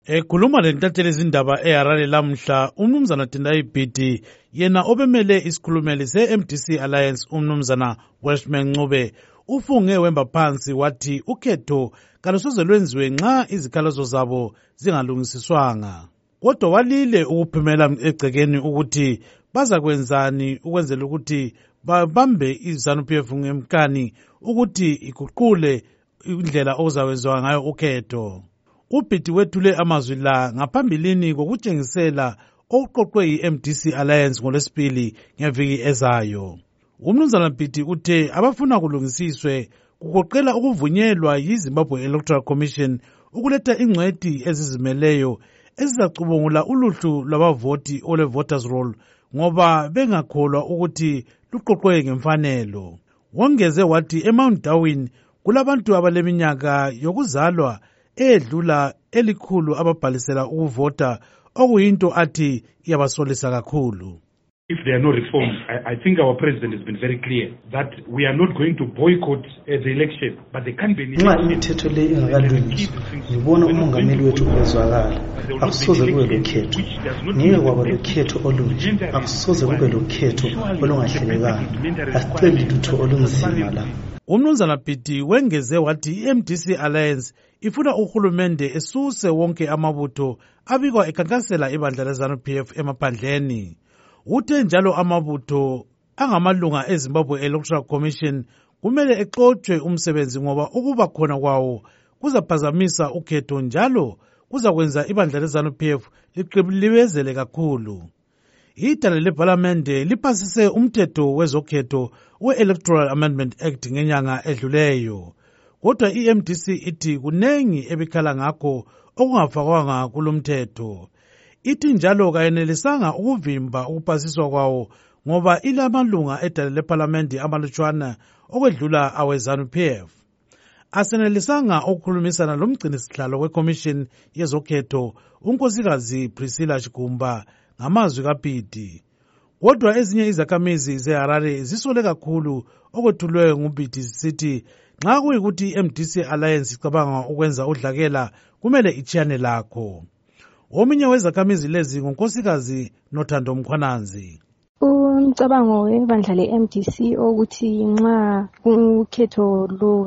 Ekhuluma lentatheli izindaba eHarare lamhla umnumzana Tendai Biti yena obemele isikhulumeli se-MDC Alliance umnumzana Welshman Ncube ufunge wemba phansi wathi ukhetho kalusoze lwenziwe nxa izikhalazo zabo zingalungisiswanga. Kodwa walile ukuphumela egcekeni ukuthi bazakwenzani ukwenzela ukuthi babambe iZANU-PF ngemkani ukuthi iguqule indlela okuzawenziwa ngayo ukhetho. UBiti wethule amazwi la ngaphambilini kokutshengisela okuqoqwe yi-MDC Alliance ngolwesibili ngeviki ezayo. Umnumzana Biti uthe abafuna kulungisiswe kugoqela ukuvunyelwa yiZimbabwe Electoral Commission ukuletha ingcwethi ezizimeleyo ezizacubungula uluhlu lwabavoti ole-voters roll ngoba bengakholwa ukuthi luqoqwe ngemfanelo. Wongeze wathi eMount Darwin kulabantu abaleminyaka yokuzalwa edlula elikhulu ababhalisela ukuvota okuyinto athi iyabasolisa kakhulu. If there are no reforms, I think our president has been very clear that we are not going to boycott the election, but there can't be any imithetho le ingakalungiswa. Ngibona umongameli wethu kwezwakala akusoze kube lokhetho, ngeke kwaba lokhetho olunje, akusoze kube lokhetho olungahlelekanga, asiceli lutho olunzima la. Umnumzana Biti wengeze wathi i-MDC Alliance ifuna uhulumende esuse wonke amabutho abikwa ekhankasela ibandla leZANU-PF emaphandleni. Uthe njalo amabutho angamalunga eZimbabwe Electoral Commission kumele exotshwe umsebenzi ngoba ukuba khona kwawo kuzaphazamisa ukhetho njalo kuzakwenza ibandla leZANU-PF liqilibezele kakhulu. Idale lePhalamende liphasise umthetho wezokhetho we-Electoral Amendment Act ngenyanga edluleyo. Kodwa i-MDC ithi kunengi ebikhala ngakho okungafakwanga kulomthetho. Ithi njalo kayenelisanga ukuvimba ukuphasiswa kwawo ngoba ilamalunga edale lePhalamende amalutshwana okwedlula aweZANU-PF. Asenelisanga ukukhulumisana lomgcinisihlalo weCommission yezokhetho unkosikazi Priscilla Chigumba ngamazwi kaBiti. Kodwa ezinye izakhamizi zeHarare zisole kakhulu okwethulwe nguBiti zisithi nxa kuyikuthi i-MDC Alliance icabanga ukwenza udlakela kumele ichiyane lakho. Omunye wezakhamizi lezi ngunkosikazi Nothando Mkhwananzi. Umcabango webandla le-MDC ukuthi nxa ukhetho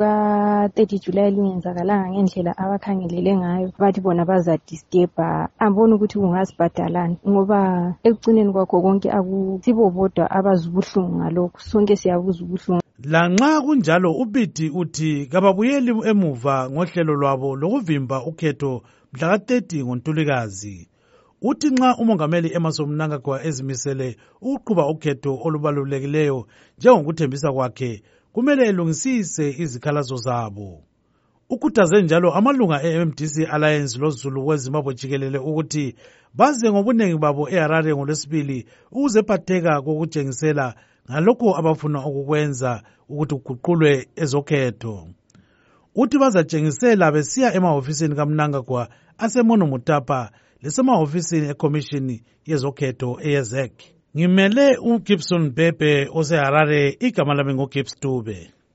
luka-30 July lungenzakalanga ngendlela abakhangelele ngayo bathi bona bazadisturba, ambona ukuthi kungasibhadalani ngoba ekucineni kwakho konke akusibo bodwa abazubuhlungu ngalokho, sonke siyabuza ubuhlungu. Lanxa kunjalo uBiti uthi kababuyeli emuva ngohlelo lwabo lokuvimba ukhetho mhla ka-30 ngoNtulikazi. Uthi nxa umongameli Emmerson Mnangagwa ezimisele ukuqhuba ukhetho olubalulekileyo njengokuthembisa kwakhe kumele elungisise izikhalazo zabo. Ukhuthaze njalo amalunga e-MDC Alliance lozulu weZimbabwe jikelele ukuthi baze ngobunengi babo eHarare ngolwesibili ukuze phatheka kokutshengisela ngalokho abafuna ukukwenza ukuthi kuguqulwe ezokhetho. Uthi bazatshengisela besiya emahofisini kaMnangagwa aseMono Mutapa lesemahofisini eCommission yezokhetho eYezek. Ngimele uGibson Bebe oseHarare, igama lami nguGibs Dube.